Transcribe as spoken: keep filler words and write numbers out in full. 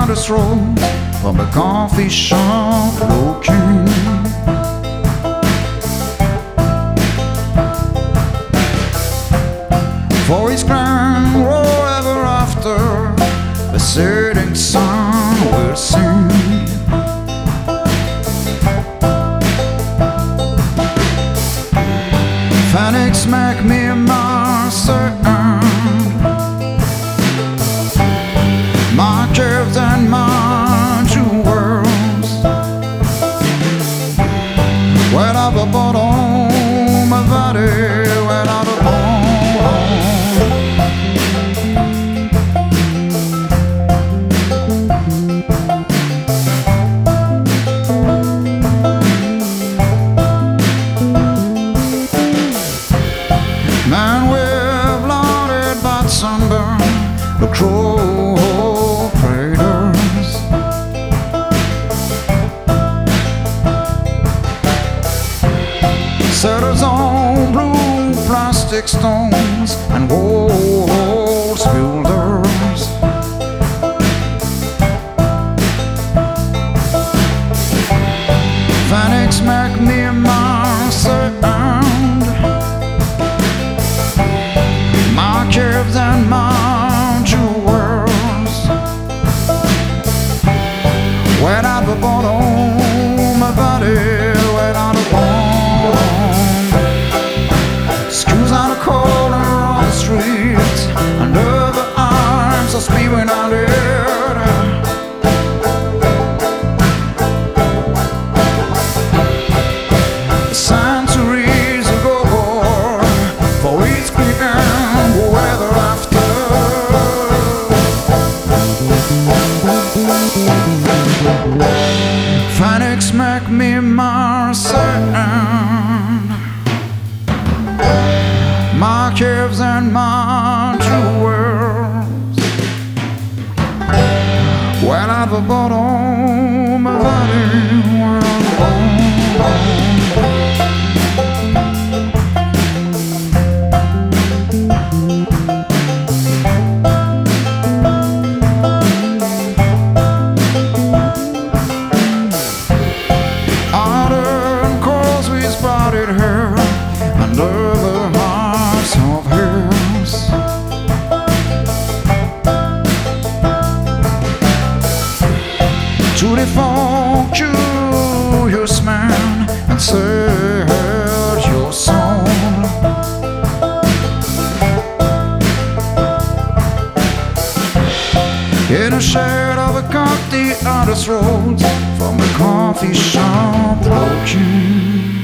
artist road from the coffee shop looking. For his grand roll ever after, the setting sun will sing. Phoenix make me a master, my curves and my jewels. When I bought on my body, when I bought man with blooded but sunburn, the cruel predators. Setters on blue plastic stones and walls builders. Phoenix make me a monster, curves and my jewels. When I was born on my body, when I was born, schools on the corner on the street, under the arms of spewing out there. Centuries ago, for each weekend weather after. Phoenix make me my son, my curves and my jewels. When I was born on my body, when I was born. Spotted her under the hearts of hers. To the folk, curious man, and search your soul. In the shade of a cocktail artist road from the coffee shop looking.